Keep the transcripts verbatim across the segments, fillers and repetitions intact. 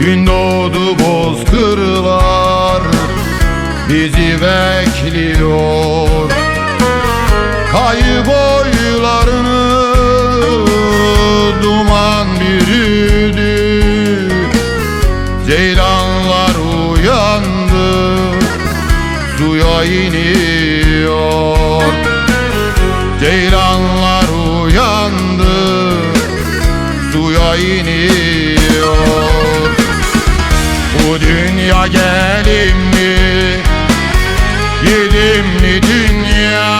Gün doğdu, bozkırlar bizi bekliyor. Kayı boylarını duman bürüdü. Ceylanlar uyandı, suya iniyor. Ceylanlar uyandı, suya iniyor. Bu dünya gelimli, yedimli dünya.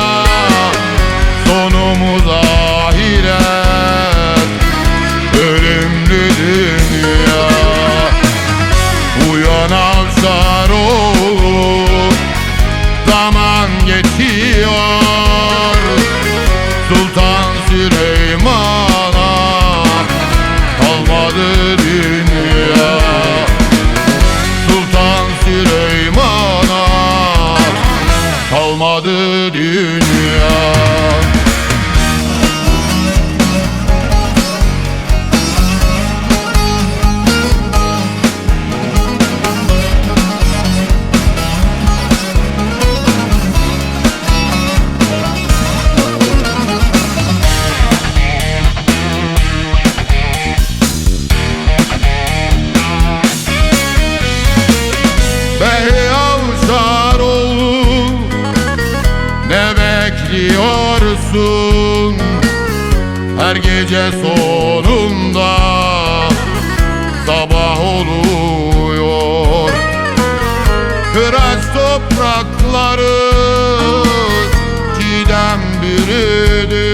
Sonumuz ahiret, ölümlü dünya. Uyan al sarıl, zaman geçiyor. Sultan Süleyman'a kalmadı dünya. Sultan Süleyman'a kalmadı dünya. Ne bekliyorsun? Her gece sonunda sabah oluyor. Kıraç toprakları çiğdem bürüdü.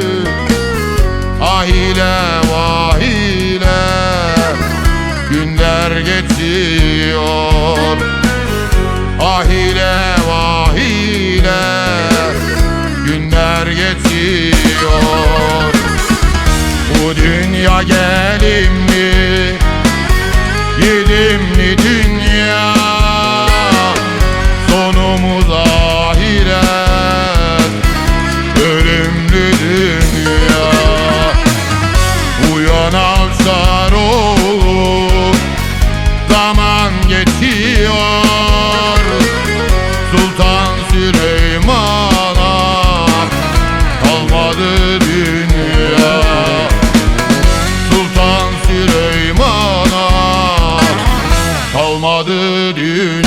Ah ile vah ile günler geçiyor. Ah ile vah ile günler geçiyor. Bu dünya gelimli, yedimli dünya. Sonumuz ahiret, ölümlü dünya. Uyan al sarıl, zaman geçiyor. Sultan Süleyman'a kalmadı dünya. Sultan Süleyman'a kalmadı dünya.